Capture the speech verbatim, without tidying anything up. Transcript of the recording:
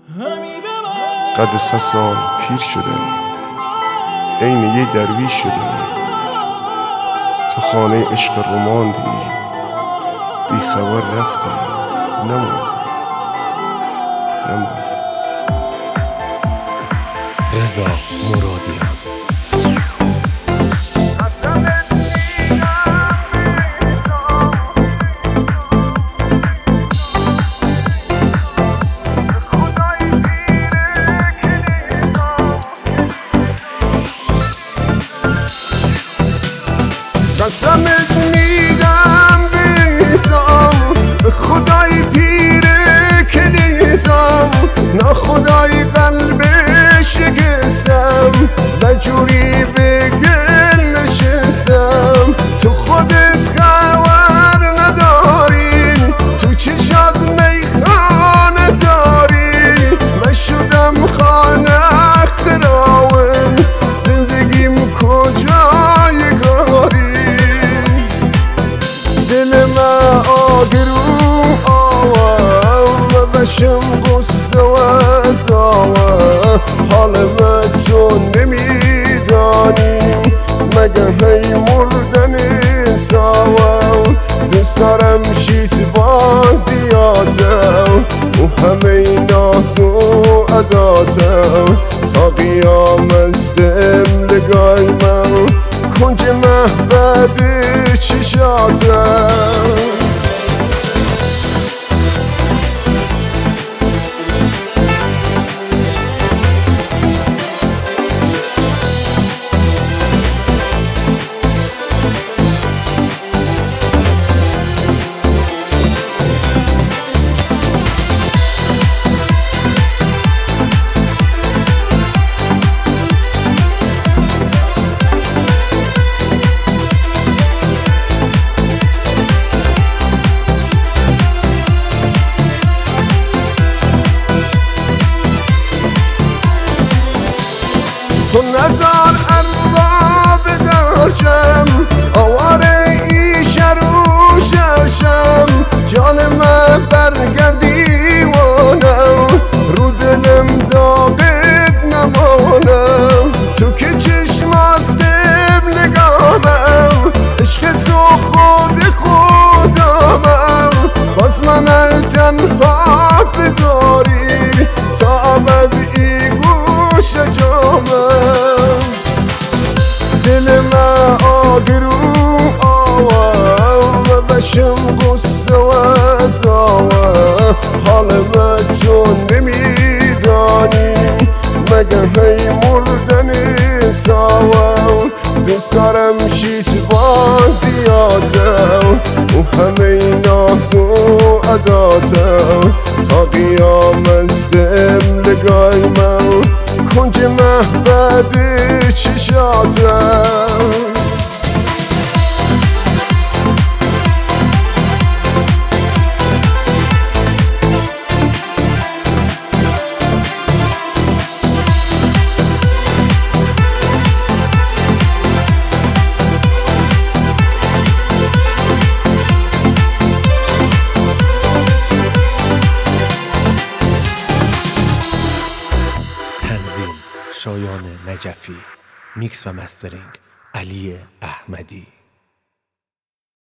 قد سه سال پیر شدم، عین یه درویش شدم. تو خانه عشق رو ماندی، بی خبر رفتی، نماندی نماندی. رضا مرادیان. قسمت میدم بیزام، به خدای پیره که نیزم، نه خدای قلب شکستم، زجوری به گل نشستم. تو خودت خبر نداری، تو چشات میخانه داری. من شدم خانه خراون، زندگیم کجای گاری. دل من آگرو آوام و بشم قصه و ازاوه. حال من تو نمیدانی، مگه هی مردن ساوه. دوست دارم شیت بازیاتم و همه ناز و عداتم. تا قیامت دم لگای من کنج مهبد چشاتم. تو نزار ارباب درشم، آواره ایشه رو شرشم. جان من برگردی وانم، رو دلم داغت نمانم. تو که چشمات دم نگامم، عشق تو خود خودمم. باز من از تنها بذاری، تا ابد ای گوش جامم. دل من آگرو آوام و بشم قصه و ازاوه. حال من تو نمیدانی، مگه هی مردن ساوه. دوست دارم شیت بازیاتم و همه ناز و عداتم. تا قیامت دم لگای من کنج مهبد چشاتم. شایان نجفی. میکس و مسترینگ علی احمدی.